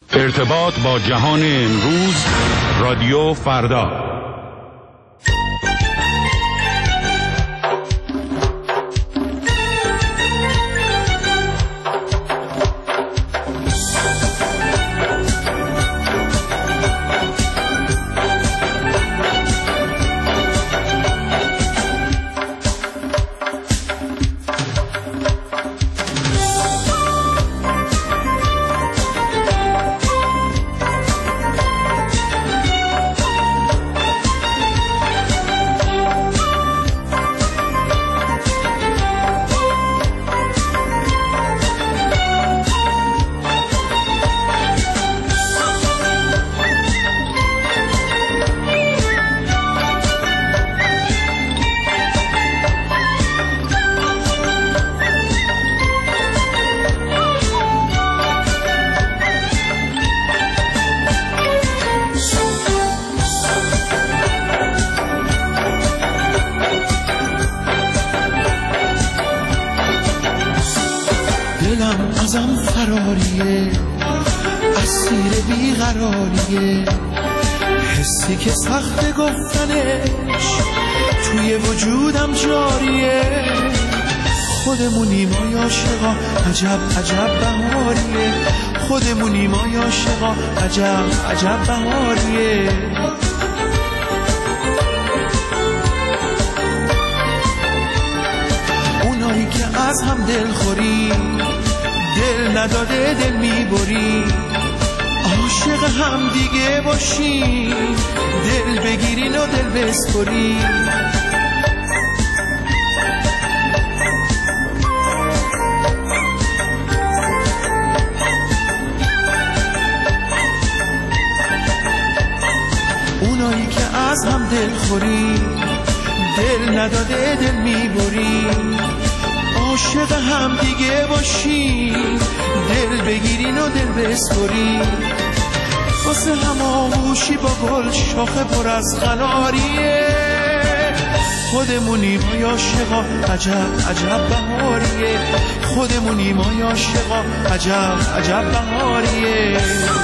ارتباط با جهان امروز، رادیو فردا. دلم ازم فراریه، اسیر بیقراریه، حسی که سخت گفتنش توی وجودم جاریه. خودمونیم ما عاشقا، عجب عجب بهاریه، خودمونیم ما عاشقا، عجب عجب بهاریه. اونایی که از هم دلخوری، دل نداده دل میبری، عاشق هم دیگه باشی، دل بگیرین و دل بسپری. اونایی که از هم دلخوری، دل نداده دل میبری، عاشق هم دیگه باشی، دل بگیرین و دل بسپری. واسه هم آغوشی با گل شاخه پر از قناریه، خودمونیم ما عاشقا، عجب عجب بهاریه، خودمونیم ما عاشقا، عجب عجب بهاریه.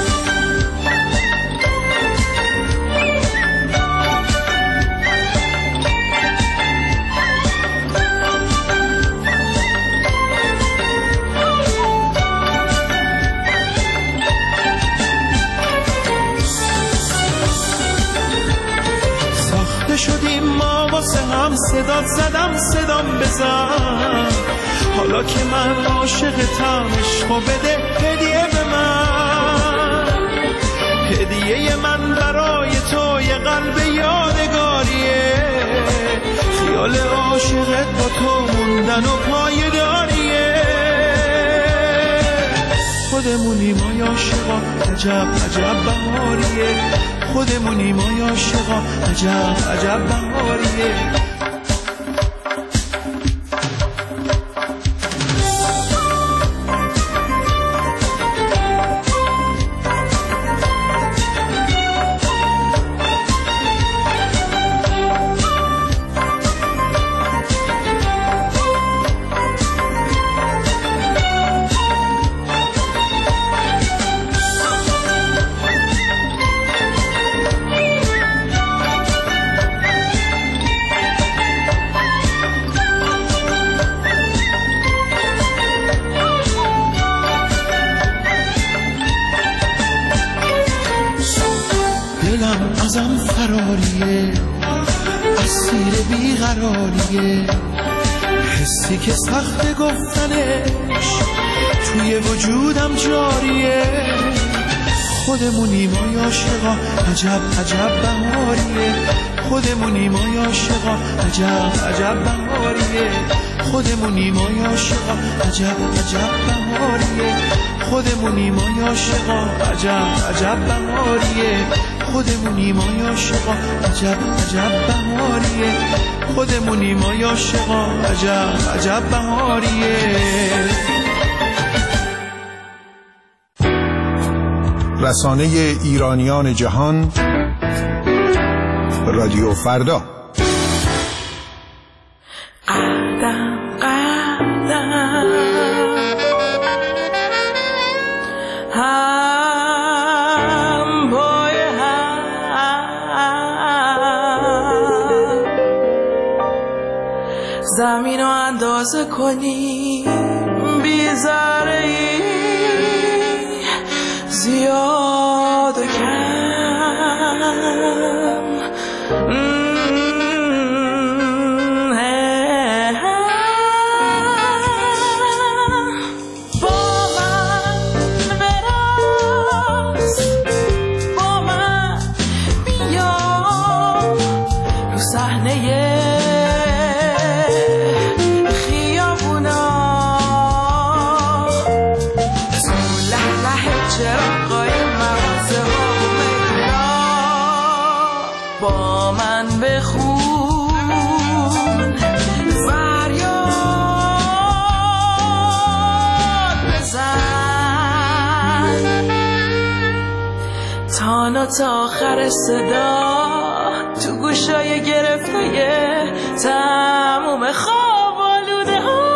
شدیم ما واسه هم، صدات زدم صدام بزن، حالا که من عاشقتم عشقو بده هدیه به من. هدیه من برای تو یه قلب یادگاریه، خیال عاشقت با تو موندن و پایداریه. خودمونیم ما عاشقا، عجب عجب بهاریه، خودمونیم ما عاشقا، عجب عجب بهاریه. دلم ازم فراریه، اسیر بیقراریه، حسی که سخت گفتنش توی وجودم جاریه. خودمونیم ما عاشقا، عجب عجب بهاریه، خودمونیم ما عاشقا، عجب عجب بهاریه. خودمونیم ما عاشقا، عجب عجب بهاریه، خودمونیم ما عاشقا، عجب عجب بهاریه. خودمونیم ما عاشقا، عجب عجب بهاریه، خودمونیم ما عاشقا، عجب عجب بهاریه. رسانه ایرانیان جهان، رادیو فردا. قدم قدم زمین رو اندازه کنی بی ذره‌ای زیاد و کم با من براس با من بیا رو صحنه خیابونا تو لحلح چراغای مغازه ها و میلا با من بخون فریاد بزن تا آخر صدا تو گوشای گرفته تموم خواب آلوده ها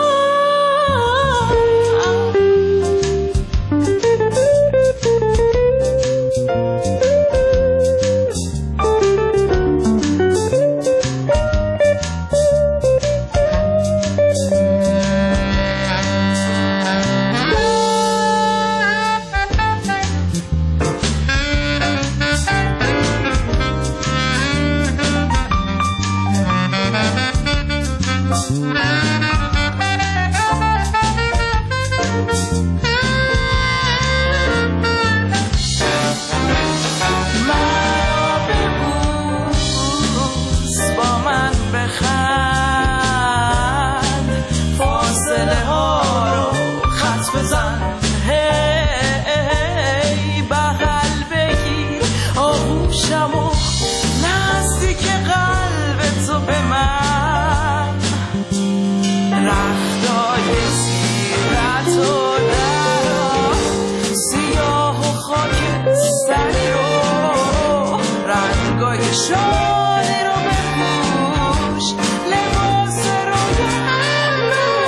شالی رو بپوش لباس رویم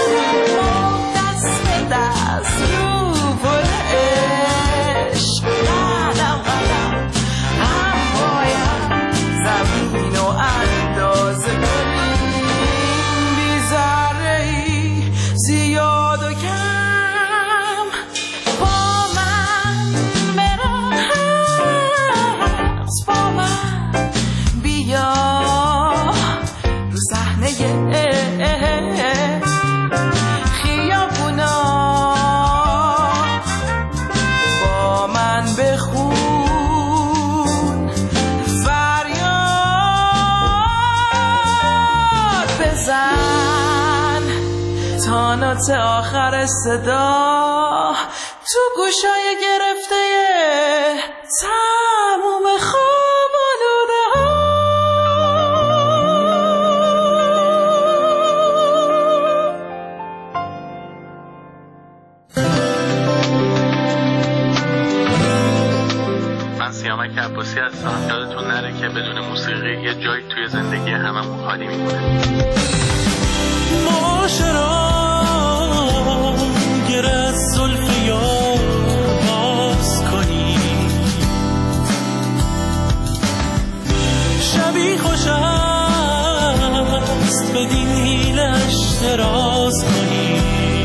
دست به دست رو پل عشق قدم قدم هم باید زمین رو اندازه کنیم بی ذره‌ای زیاد و کم با من برقص با من بیا رو صحنه خیابونا با من بخون فریاد بزن تا نوت آخر صدا تو گوشای گرفته تموم خواب آلوده ها من سیامک عباسی هستم. یادتون نره که بدون موسیقی یه جایی توی زندگی هممون خالی میمونه. معاشران گره از زلف یار باز کنی شبی خوش است به دیلش دراز کنی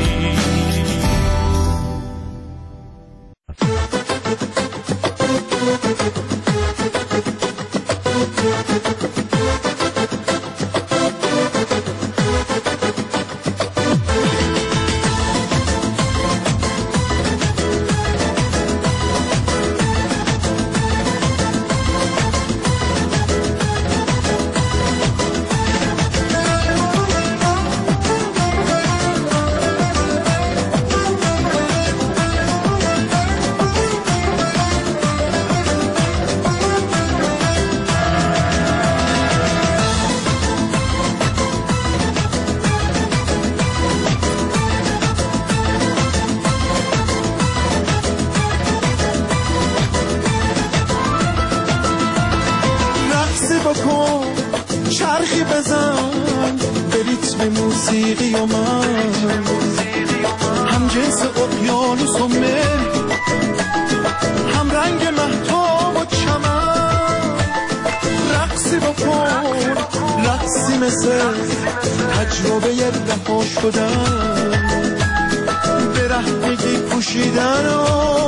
بکن چرخی بزن به ریتم موسیقی و من هم جنس اقیانوس و مه هم رنگ مهتاب و چمن رقصی بکن رقصی مثل تجربه رها شدن، به رهنگی پوشیدن و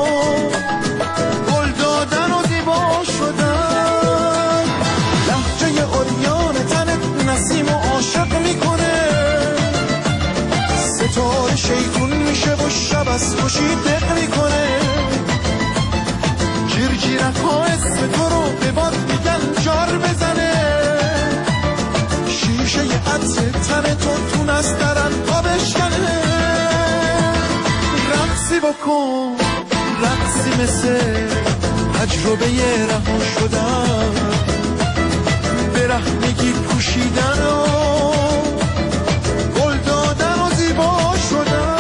گل دادن و زیبا شدن. لهجه عریان تنت نسیم و عاشق میکنه، ستاره شیطون میشه و شب از خوشی دق میکنه. جیرجیرک ها اسم تو رو به باد میگن جار بزنه، شیشه عطر تن تو نسترن تا بشکنه. رقصی بکن رقصی مثل تجربه رها شدن، به رهنگی پوشیدن و گل دادن و زیبا شدن.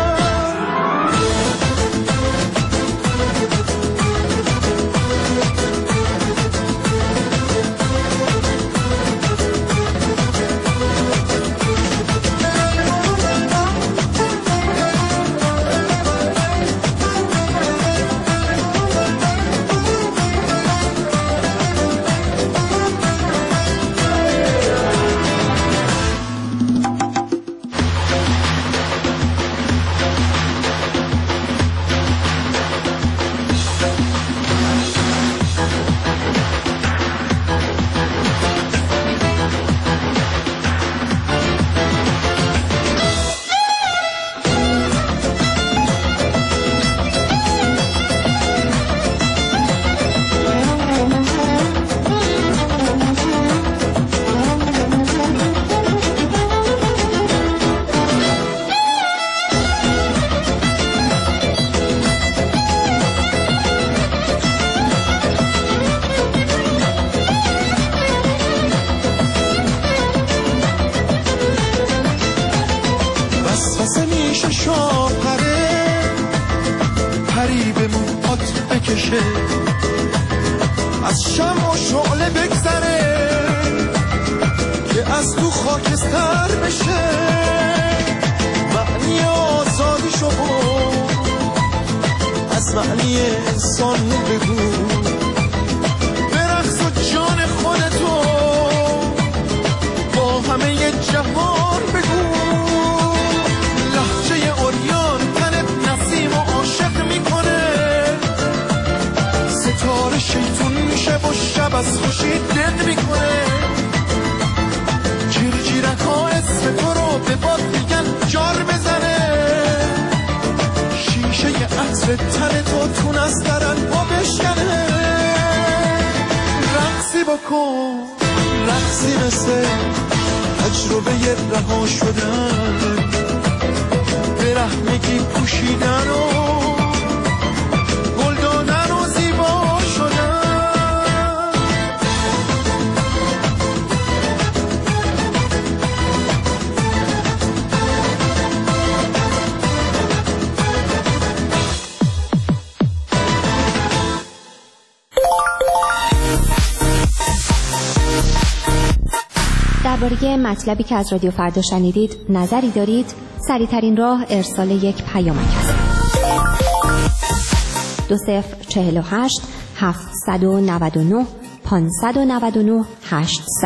از شمع و شعله بگذره که از تو خاکستر بشه. معنی آزادی شو از معنی انسان بگو، برقص و جان خودتو با همه جهان بگو. لهجه عریان تنت نسیم و عاشق میکنه، ستاره شیطون میشه و شب از خوشی دق میکنه. جیرجیرک ها اسم تو رو به باد میگن جار بزنه، شیشه عطر تن تو نسترن پا بشکنه. رقصی بکن رقصی مثل تجربه رها شدن، به رهنگی پوشیدن و گل دادن و زیبا شدن. درباره مطلبی که از رادیو فردا شنیدید نظری دارید؟ سریع‌ترین راه ارسال یک پیامک است. 2048 799 599 800.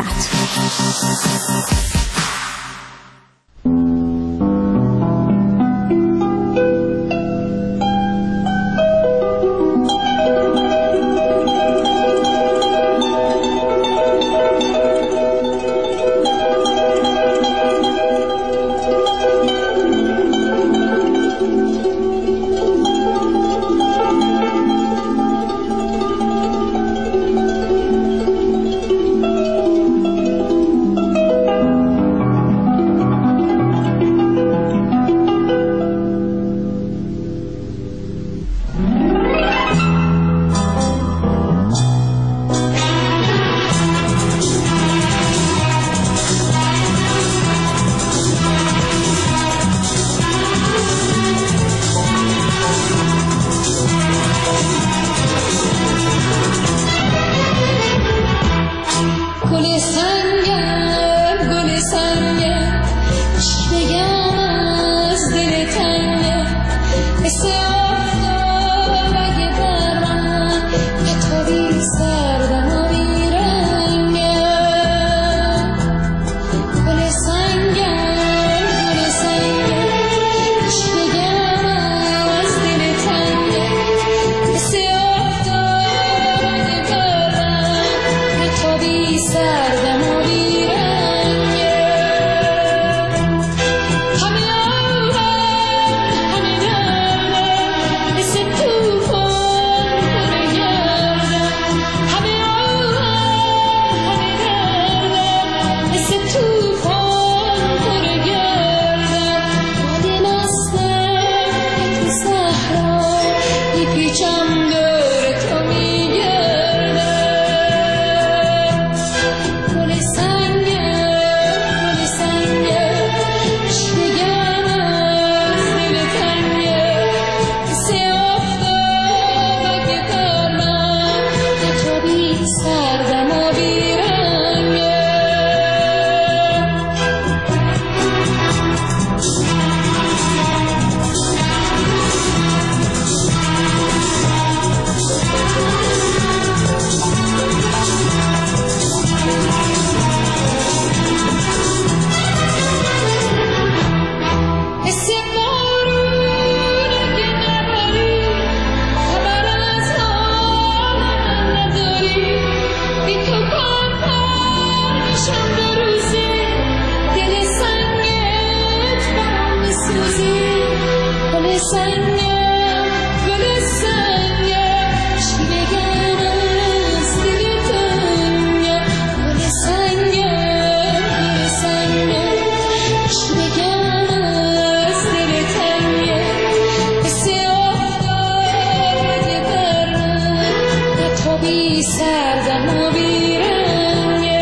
تا بی سردم و بی رنگه.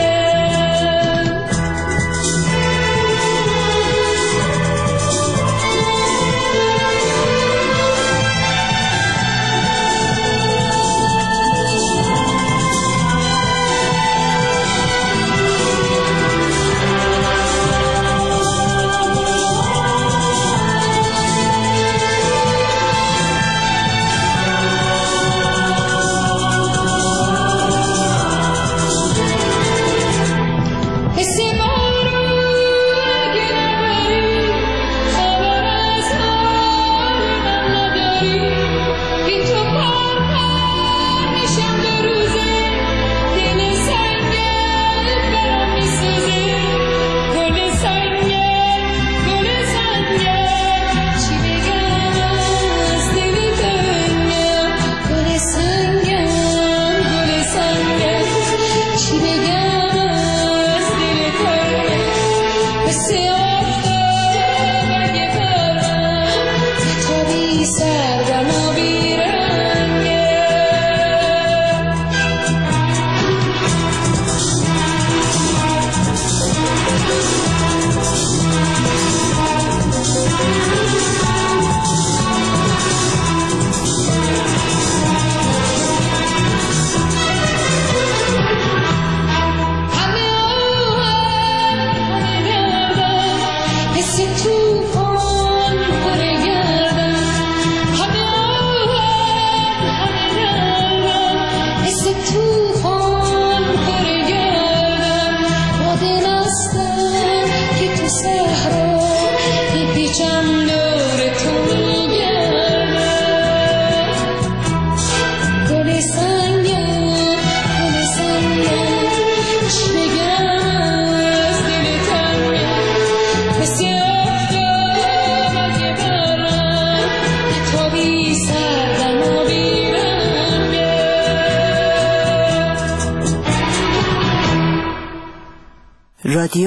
رادیو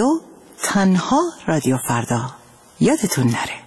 تنها رادیو فردا، یادتون نره.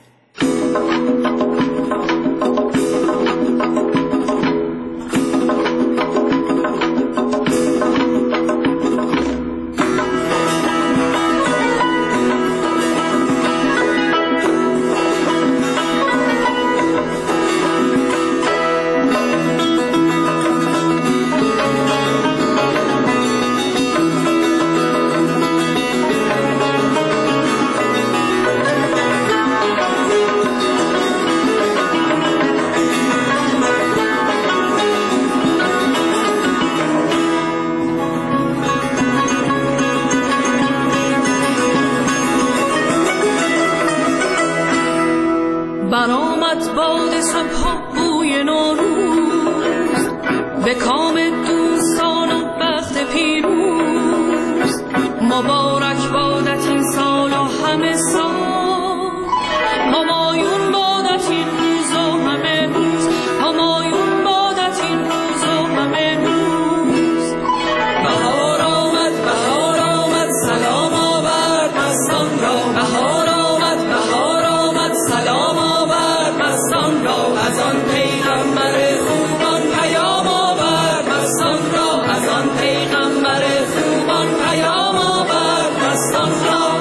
برآمد باد صبح بوی نوروز، به کام دوستان و بخت پیروز. مبارک بادت این سال و همه سال، همایون بادت این روز و همه روز، همایون بادت این روز و همه روز. بهار آمد سلام آورد مستان را، بهار آمد سلام آورد مستان را. از آن پیغمبر خوبان پیام آورد مستان را، از آن پیغمبر خوبان پیام آورد مستان را.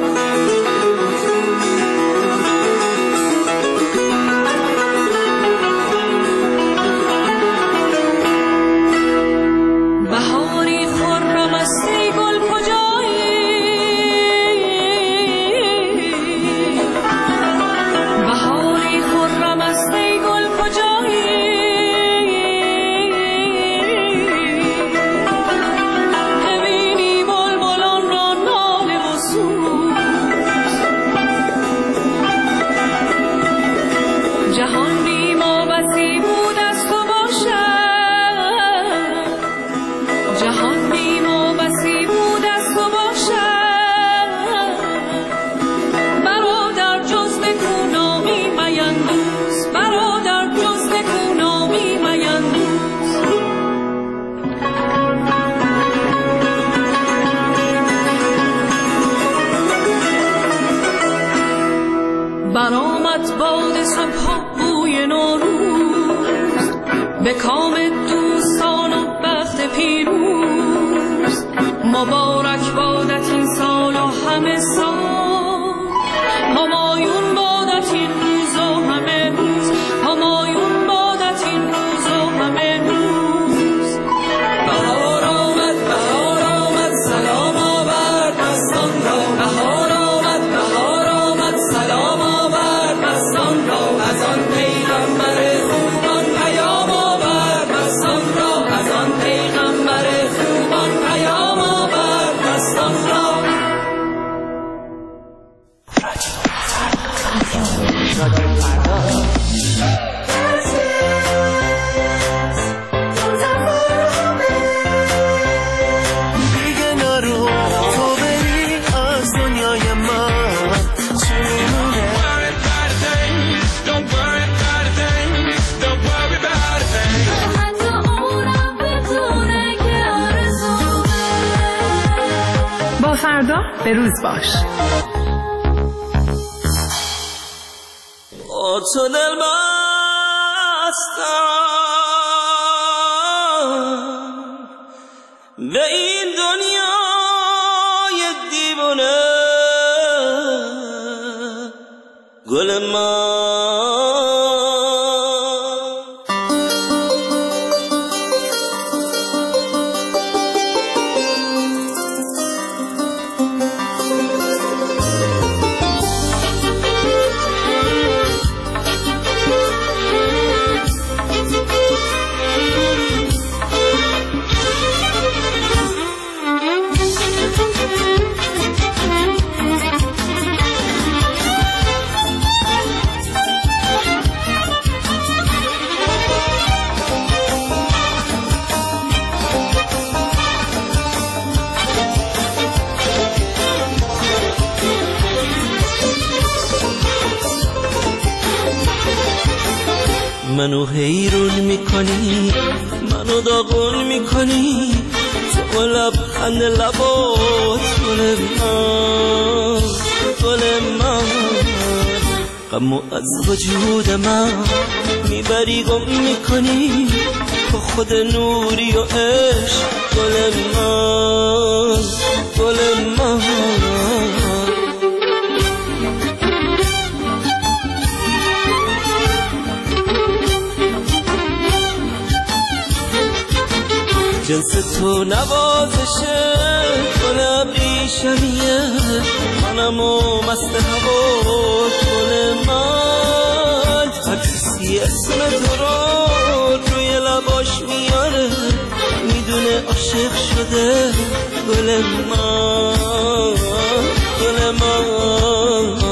بهاری خرم است ای گل کجایی، بهاری خرم است ای گل کجایی. ببینی بلبلان را ناله و سوز، جهان بی ما بسی بود از تو باشد، جهان بی ما بسی بود از تو باشد. برادر جز نکونامی میندوز، برادر جز نکونامی میندوز. برآمد باد صبح بوی نوروز، به کام دوستان و بدبخت پیروز، مبارک بادت این سال و همه سال، همایون بادت این روز و همه روز، همایون بادت این روز و همه روز. بهار آمد سلام آورد مستان را، بهار آمد سلام آورد مستان را، از آن پیغمبر خوبان پیام آورد مستان را، از آن پیغمبر خوبان پیام آورد مستان را. دیگه نرو تو بری از دنیای من چونه. حتی اونم بدونه که آرزومه. با فردا به روز باش. تو دل بستم به این دنیای دیوانه، گل من منو حیرون میکنی، منو داغون میکنی، تو لبخند لبات گل من، گل من، غمو از وجود من میبری گم میکنی، تو خود نوری و عشق گل من، گل من. جنس تو نوازشه گل ابریشمیه، منمو مست هوا گل من، هر کسی اسم تو رو روی لباش میاره، میدونه عاشق شده گل من، گل من.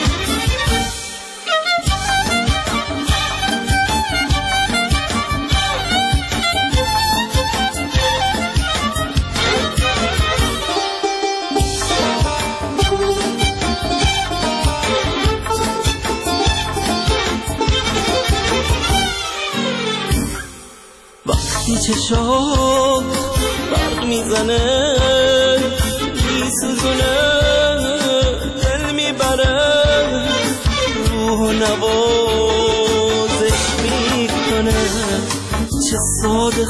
وقتی چشات برق میزنه میسوزونه، دل میبره، روح و نوازش میکنه، چه ساده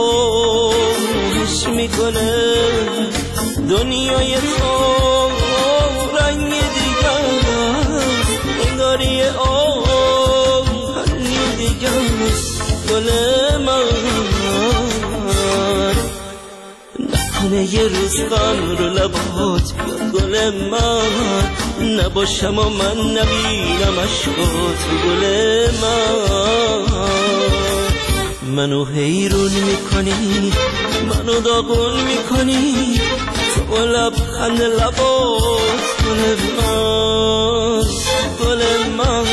خواهش میکنه، دنیای تو رنگ دیگه، انگاری آهنی دیگه، گل من. نکنه یه روز غم رو لبات بیاد گل من، نباشم و من نبینم عشقات گل من. منو حیرون میکنی، منو داغون میکنی، تو لبخند لبات گل من، گل من.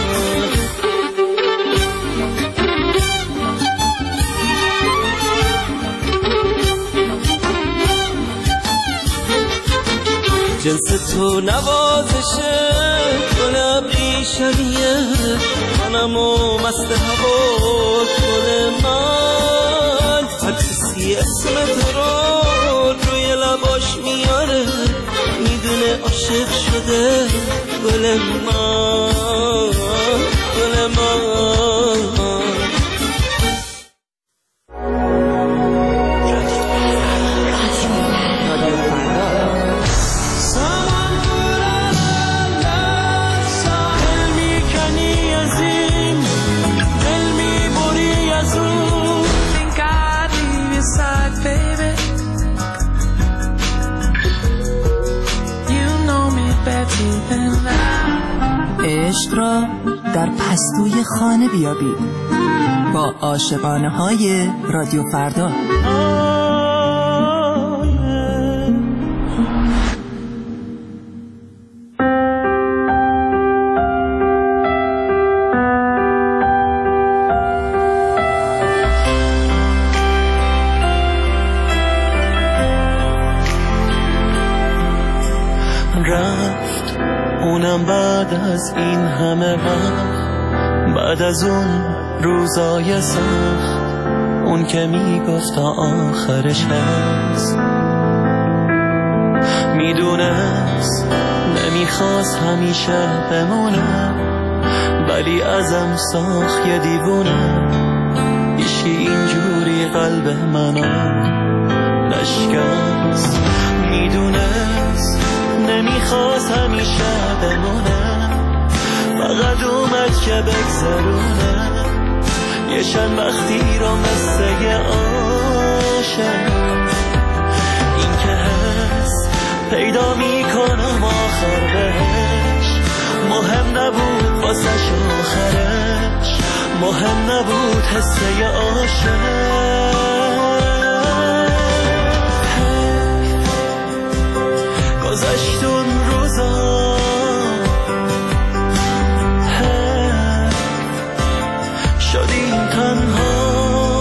جنس تو نوازشه گل ابریشمیه، منمو مست هوا گل من، هر کسی اسم تو رو روی لباش میاره، میدونه عاشق شده گل من، گل من. عشق را در پستوی خانه بیابید با عاشقانه های رادیو فردا. رفت اونم بعد از این همه وقت، بعد از اون روزای سخت، اون که میگفت تا آخرش هست. میدونست نمیخواست همیشه بمونه، ولی ازم ساخت یه دیوونه. ایشی اینجوری قلب منو نشکست. میدونست نمیخواست همیشه بمونه، فقط اومد که بگذرونه یه چند وقتی رو مثل یه عاشق. این که هست پیدا میکنم آخر بهش، مهم نبود واسش آخرش، مهم نبود حسه یه عاشق. گذشت اون روزا شدیم تنها،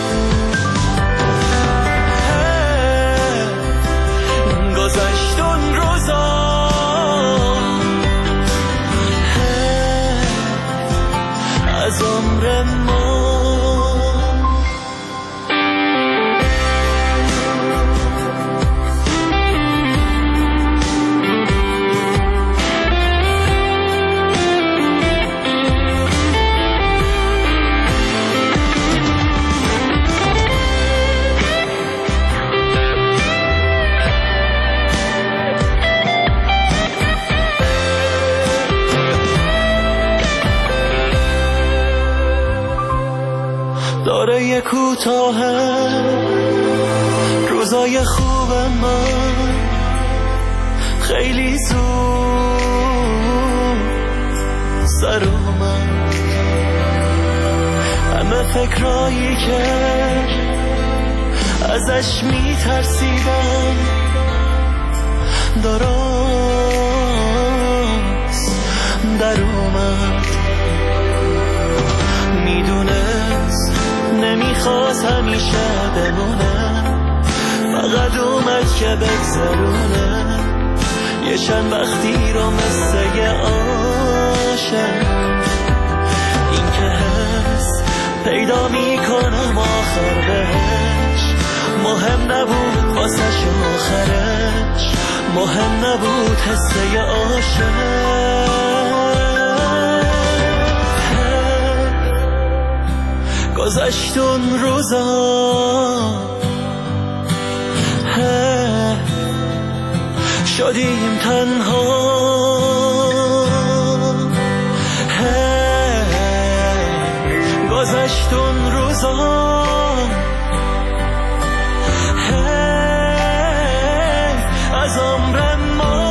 گذشت اون روزا از عمر ما. داره کوتاه روزای خوب من، خیلی زود سر اومد. همه فکرایی که ازش میترسیدم درست در اومد. میدونست نمیخواست همیشه بمونه، فقط اومد که بگذرونه یه چند وقتی رو مثل یه عاشق. این که هست پیدا میکنم آخر بهش، مهم نبود واسش آخرش، مهم نبود حسه یه عاشق. گذشت اون روزا شدیم تنها، گذشت اون روزا از عمر ما.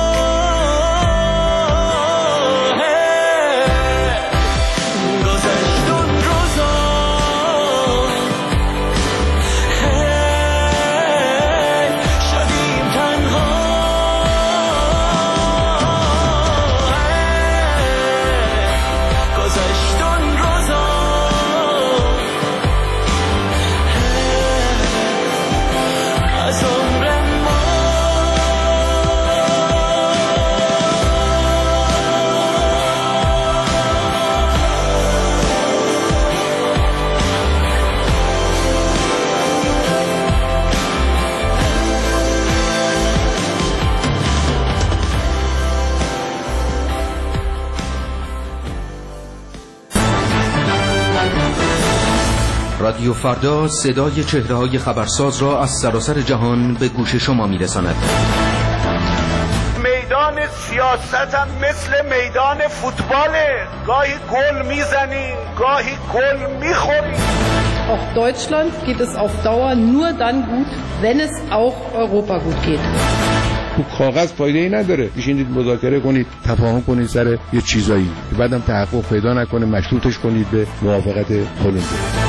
رادیو فردا صدای چهره‌های خبرساز را از سراسر جهان به گوش شما می‌رساند. میدان سیاست هم مثل میدان فوتباله، گاهی گل میزنی گاهی گل میخوری. Auch Deutschland geht es auf Dauer nur dann gut, wenn es auch Europa gut geht. تو کاغذ فایده‌ای نداره. بشینید مذاکره کنید، تفاهم کنید سر یه چیزایی، بعدم تحقق پیدا نکنه مشروطش کنید به موافقت کلمبیا.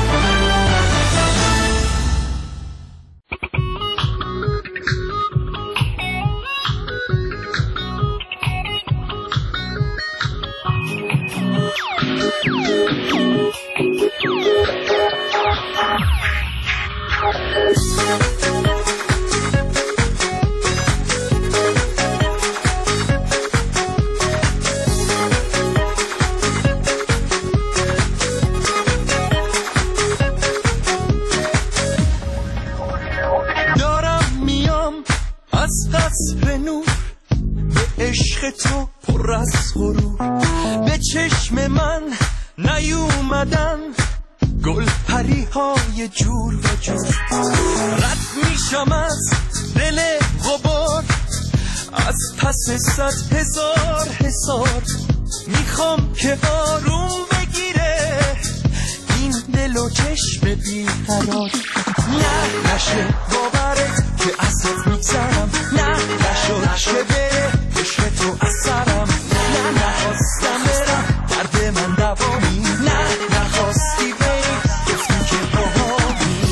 هزار میخوام که آروم بگیره این دل و چشم بیقرار. نه نشه باورت که ازت میگذرم، نه نشد که بره عشق تو از سرم، نه نخواستم برم درد من دوامی، نه نخواستی بری گفتی که باهامی.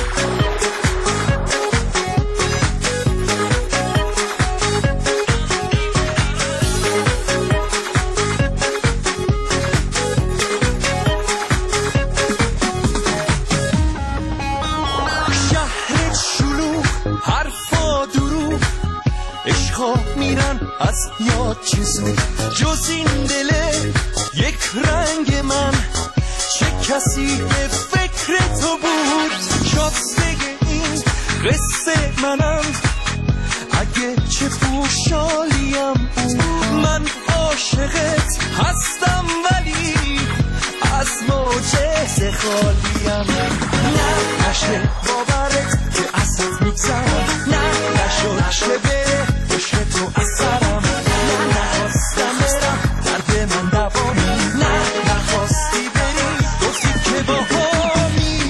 میرن از یاد چیزی جز این دله یک رنگ من، چه کسی به فکر تو بود شاسته این قصه منم. اگه چه پوشالیم من عاشقت هستم ولی از معجزه خالیم. نه نشه باورت که ازت میگذرم، نه نشد که بره عشق تو از سرم، نه نخواستم برم درد من دوامی، نه نخواستی بری گفتی که باهامی.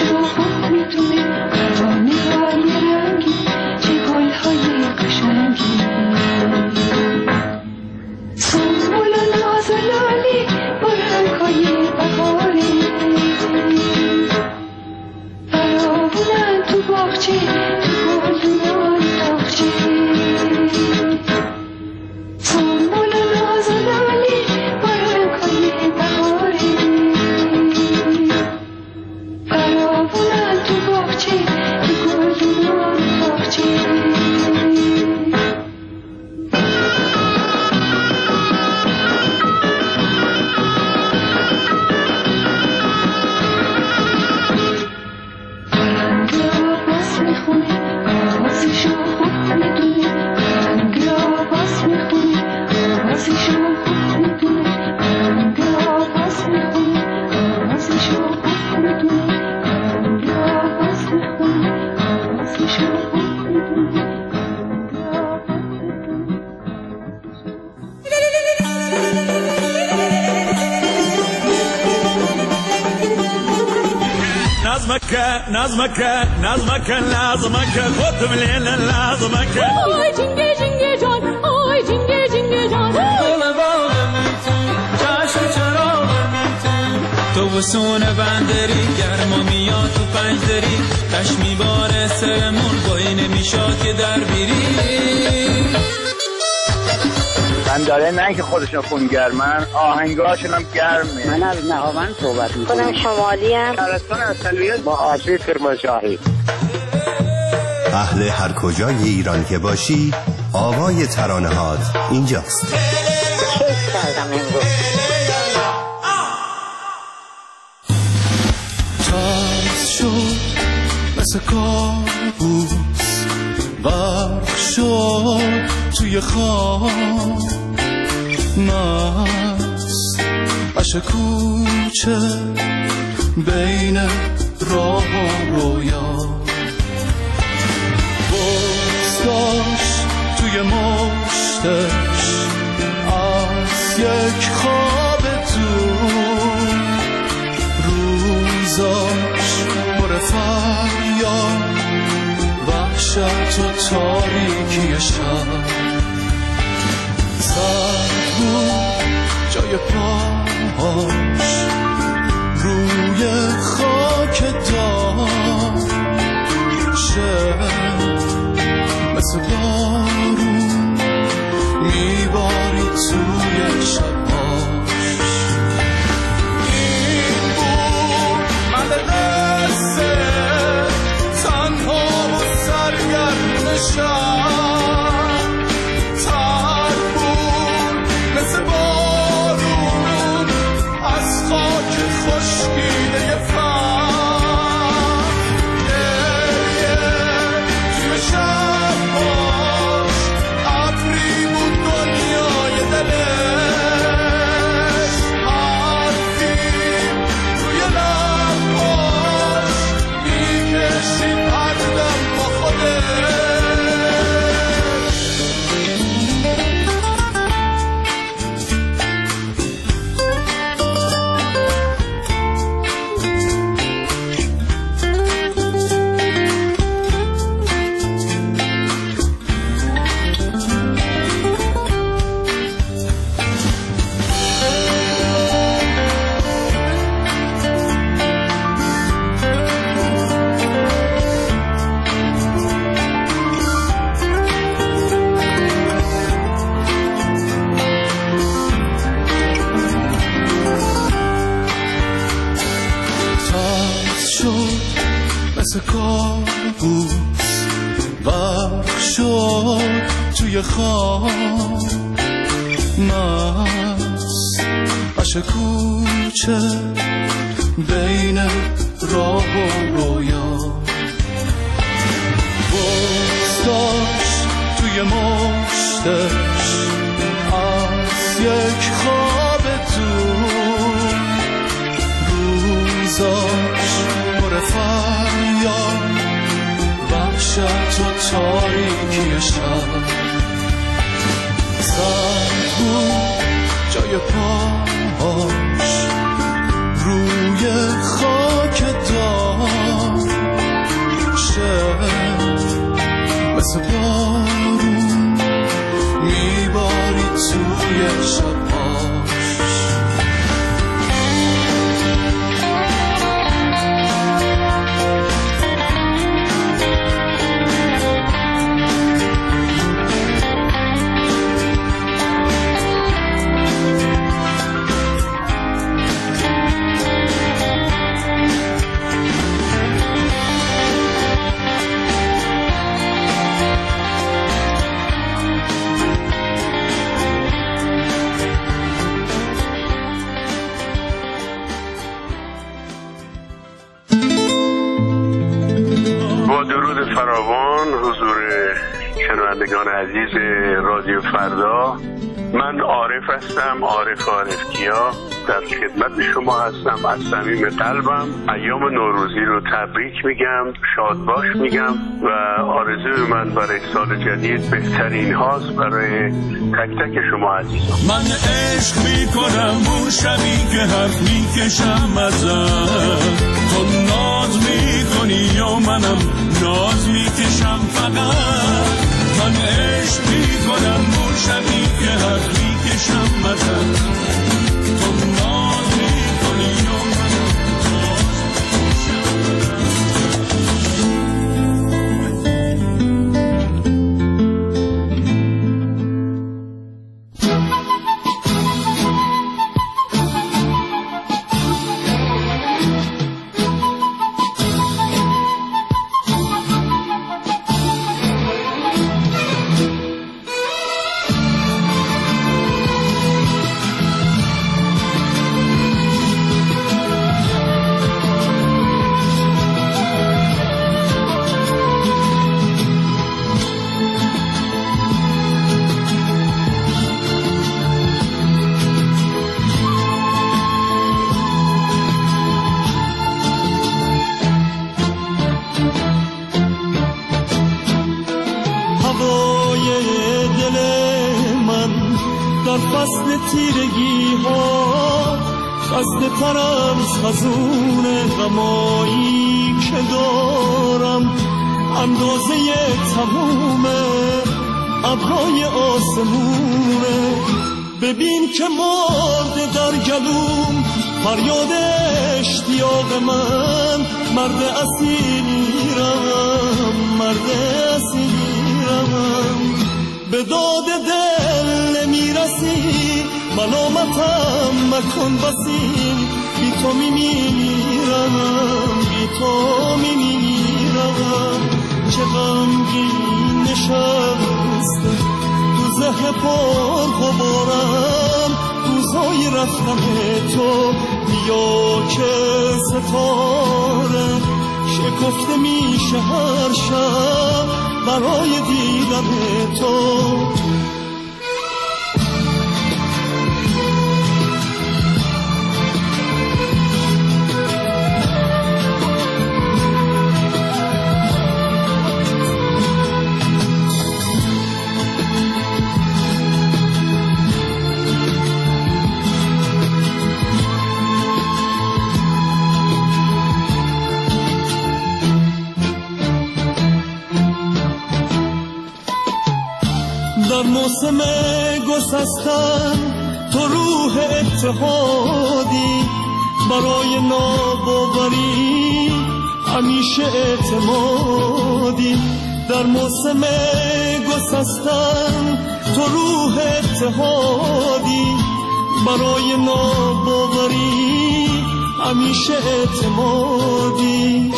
نظمك خطب ليلة لازمك آی جنگه جنگه جان آی جنگه جنگه جان دل باغم تو چشم چراغم تو وسون بندری گرما میاد تو پنجدری کش میباره سرمون بایی نمیشاد که در بیری بنداره نه که خودشون خونگرمن آهنگاشون هم گرمه. من از نهاوند صحبت میکنم. خودم شمالی ام. شهرستان اصلیت با آشی کرمانشاهی. اهل هر کجای ایران که باشی آوای ترانه‌هات اینجاست. کیف کردم امروز. تاز شد مثل کابوس غرق شد توی خواب مست عشق کوچه بین راه و رویا بغض داشت توی مشتش از یک خواب دور روزاش پر فریاد وحشت و تاریکی شب سرد بود جای پاهاش روی خاک داشت مثل بارون میباری توی شباش این بود مدرسه تنها و سرگرم شب تر بود مثل بارون از خاک خشکیده کابوس غرق شد توی خواب مست عشق کوچه بین راه و رویا بغض داشت توی مشتش از یک خواب دور روزاش پر فریاد وحشت و تاریکی شب سرد بود جای پاهاش روی خاک داشت فراوان حضور شنوندگان عزیز رادیو فردا. من عارف هستم، عارف کیا، در خدمت شما هستم. از صمیم قلبم ایام نوروزی رو تبریک میگم، شاد باش میگم و آرزوی من برای سال جدید بهترین هاست برای تک تک شما عزیزان. من عشق میکنم اون شبی که حرف میکشم ازم، تو ناز میکنی یا منم ناز میکشم فقط. من عشق میکنم اون شبی که حرف میکشم ازم، تو ناز میکنی یا منم خزون غمایی که دارم، اندازه تموم ابرای آسمونه. ببین که مرده در گلوم فریاد اشتیاق من، مرد اسیرم، مرد اسیرم. به داد دل نمیرسی، ملامتم مکن بسی، بی تو میمیرم، بی تو میمیرم. چه غمگین نشسته تو ذهن پر غبارم، روزهای رفتن تو بیا که ستاره شکفته میشه هر شب برای دیدن تو. در موسم گسستن تو روح اتحادی، برای ناباوری همیشه اعتمادی. در موسم گسستن تو روح اتحادی، برای ناباوری همیشه اعتمادی.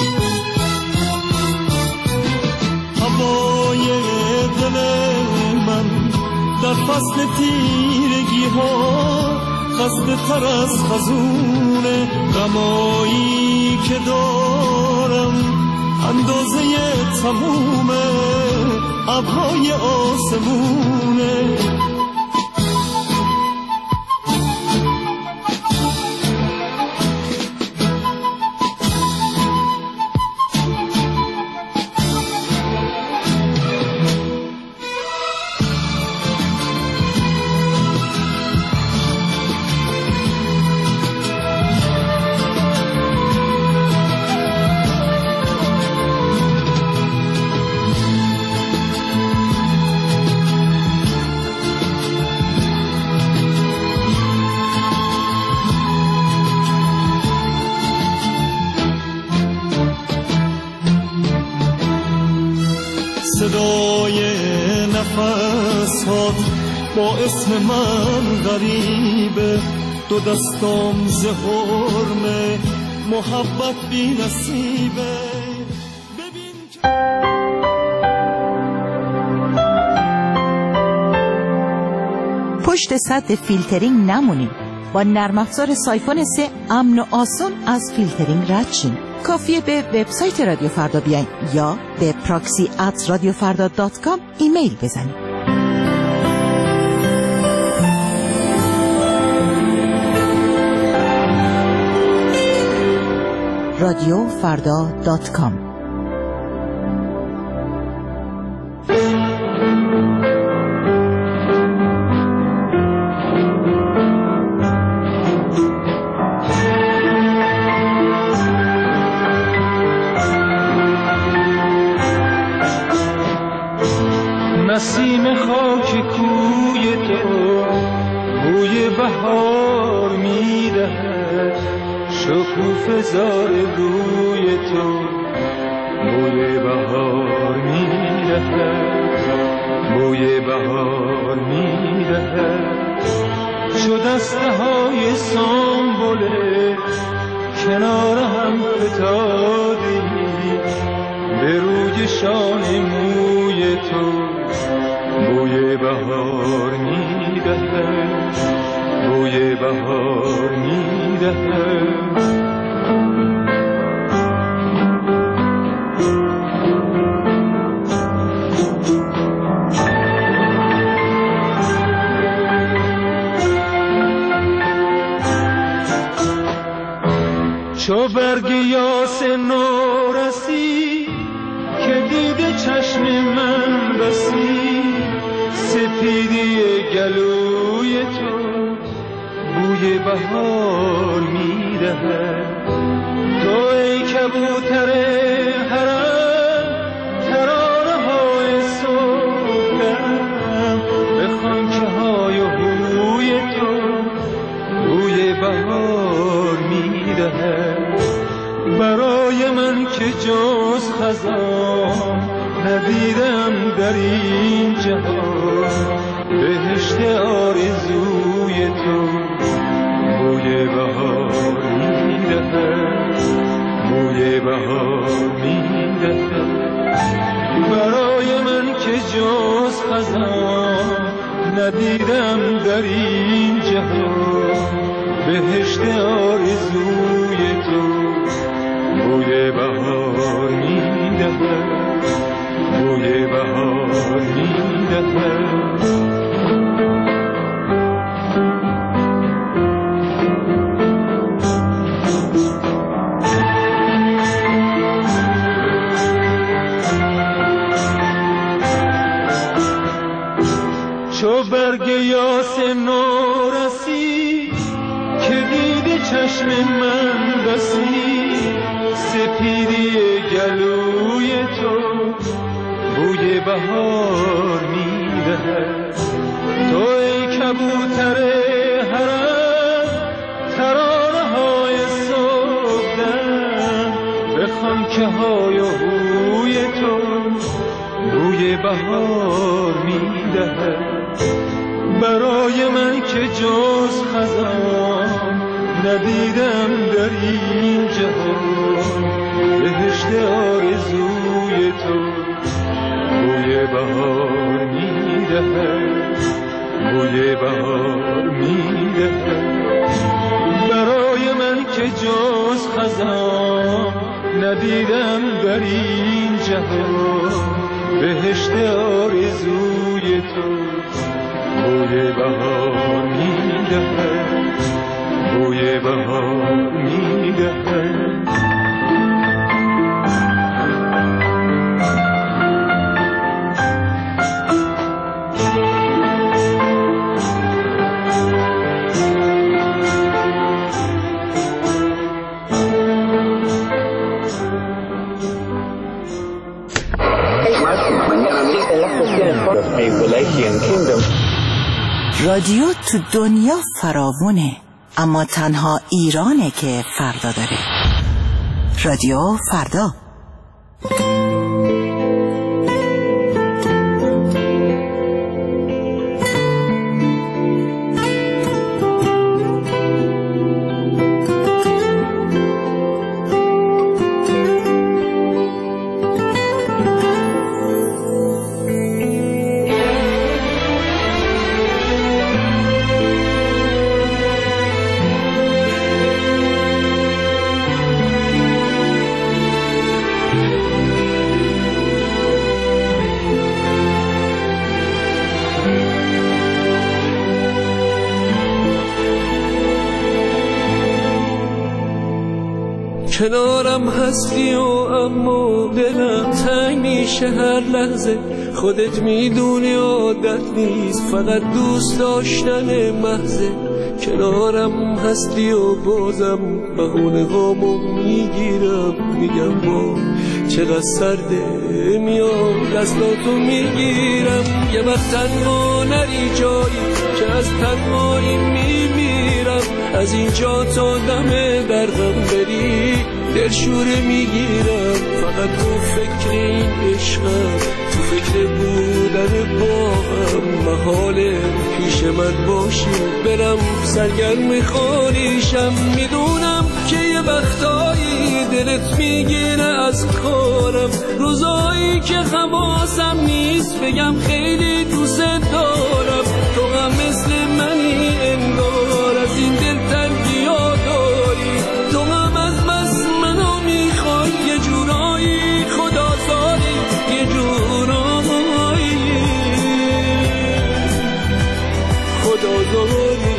هوای دل من در فصل تیرگی ها خسته تر از خزون غمایی که دارم، اندازه تموم ابرای آسمونه. صدای نفسات با اسم من غریبه، دو دستام ز حرمه محبت بی نصیبه. پشت سد فیلترینگ نمونیم. با نرم افزار سایفون 3 امن و آسان از فیلترینگ رد شیم. کافیه به وبسایت رادیو فردا بیاین یا به proxy@radiofarda.com ایمیل بزنید. radiofarda.com نسیم خاک کوی تو بوی بهار می‌دهد، شکوفه زار روی تو بوی بهار می‌دهد، بوی بهار می‌دهد. چو دسته‌های سنبله کنار هم فتادی، به روی شانه موی تو بوی بهار می‌دهد، بوی بهار می‌دهد. چو برگ یاس نو رسی که دیده چشم من بسی، سپیدی گلوی تو بوی بهار می‌دهد. تو ای کبوتر حرم ترانه‌های صبحدم، به خانچه‌های هوی تو بوی بهار می‌دهد. برای من که جز خزان ندیدم در این جهان، بهشت آرزوی تو بوی بهار می‌دهد، بوی بهار می‌دهد. برای من که جز خزان ندیدم در این جهان، بهشت آرزوی تو بوی بهار می‌دهد، بوی بهار می‌دهد. چو برگ یاس نو رسی که دیده چشم من بسی، سپیدی گلوی تو بوی بهار می‌دهد. تو ای کبوتر حرم ترانه‌های صبحدم، به خانچه‌های هوی تو بوی بهار می‌دهد. برای من که جز خزان ندیدم در این جهان، بهشت آرزوی تو بوی بهار می‌دهد، بوی بهار می‌دهد. برای من که جز خزان ندیدم در این جهان، بهشت آرزوی تو بوی بهار می‌دهد، بوی بهار می‌دهد. رادیو تو دنیا فراوونه، اما تنها ایرانه که فردا داره. رادیو فردا. کنارم هستی و اما دلم تنگ میشه هر لحظه. خودت میدونی عادت نیست، فقط دوست داشتن محضه. کنارم هستی و بازم بهونه هامو میگیرم، میگم با چقدر سرده، میام دستاتو میگیرم. یه وقت تنها نری جایی که از تنهایی میمیرم. از اینجا تا دم درغم بری دلشوره میگیرم. فقط تو فکر این عشقم، تو فکر بودن با هم. محاله پیش من باشی برم سرگرم خالیشم. میدونم که یه وقتایی دلت میگیره از کارم، روزایی که حواسم نیست بگم خیلی دوست دارم. تو هم مثل منی انگار، از این دل تنگی ها داری. تو هم از بس منو میخوای، یه جورایی خدا زاری، یه جورایی خدا زاری.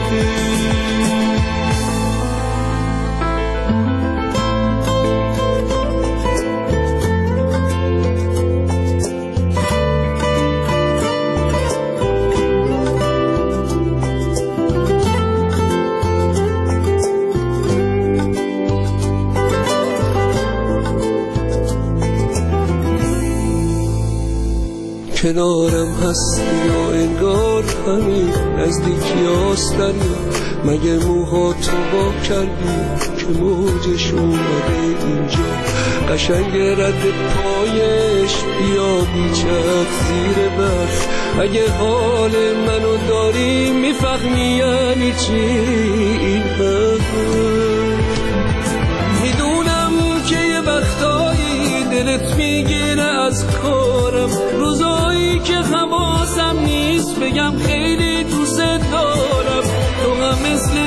کنارم هستی و انگار همین نزدیکی آستنی. مگه موها تو با کردی که موجش اومده اینجا. قشنگ رد پایش بیا بیچت زیر برف. اگه حال منو داری میفهمی یعنی چی این حرف. میدونم که یه وقتایی دلت میگیره از کارم، روزایی که حواسم نیست بگم خیلی دوست دارم. تو هم مثل